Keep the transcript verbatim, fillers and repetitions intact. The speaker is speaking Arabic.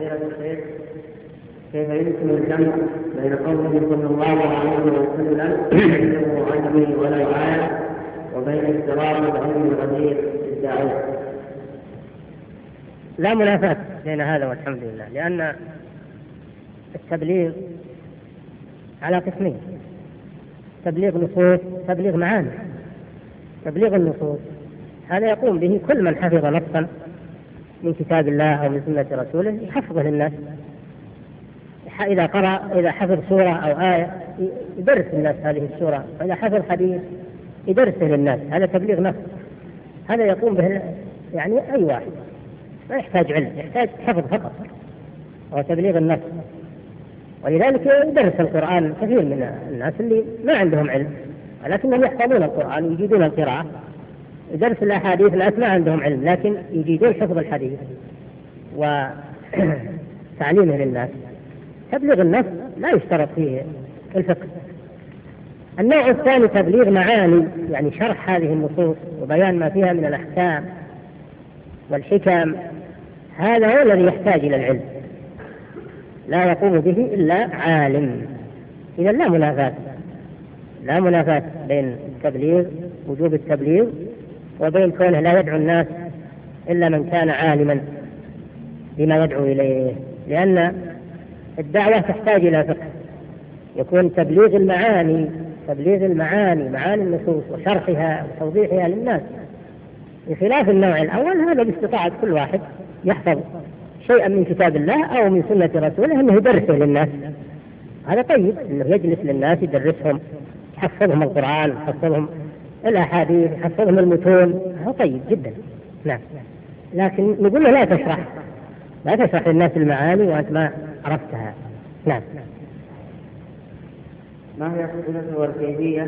فضيلة الشيخ، كيف يمكن الجمع بين قوله صلى الله عليه وسلم يحسبه عجمي ولا يعاد وبين اضطراب العلم الغدير الداعية؟ لا منافاة بين هذا والحمد لله، لأن التبليغ على قسمين: تبليغ نصوص، تبليغ معاني. تبليغ النصوص هذا يقوم به كل من حفظ نصا من كتاب الله أو من سنة رسوله يحفظه للناس. إذا قرأ إذا حفظ سورة أو آية يدرس الناس هذه السورة، وإذا حفظ حديث يدرسه للناس. هذا تبليغ نص، هذا يقوم به يعني أي واحد، ما يحتاج علم، يحتاج حفظ فقط، هو تبليغ النص. ولذلك يدرس القرآن كثير من الناس اللي ما عندهم علم ولكنهم يحفظون القرآن ويجيدون القراءة. يدرس الأحاديث ناس ما عندهم علم لكن يجيدون حفظ الحديث وتعليمه للناس. تبليغ النص لا يشترط فيه الفقه. النوع الثاني تبليغ معاني، يعني شرح هذه النصوص وبيان ما فيها من الأحكام والحكم. هذا هو الذي يحتاج إلى العلم، لا يقوم به إلا عالم. إذا لا منافاة لا منافاة بين التبليغ، وجوب التبليغ، وبين كونه لا يدعو الناس إلا من كان عالما بما يدعو إليه، لأن الدعوة تحتاج إلى فقه. يكون تبليغ المعاني تبليغ المعاني معاني النصوص وشرحها وتوضيحها للناس، بخلاف النوع الأول. هذا باستطاعة كل واحد يحفظ شيئا من كتاب الله أو من سنة رسوله أنه يدرسه للناس. هذا طيب، أنه يجلس للناس يدرسهم، يحفظهم القرآن، يحفظهم الأحاديث، يحفظهم المتون. هذا طيب جدا، نعم. لكن نقول له لا تشرح لا تشرح للناس المعاني وأنت ما عرفتها. نعم. ما هي الصفة والكيفية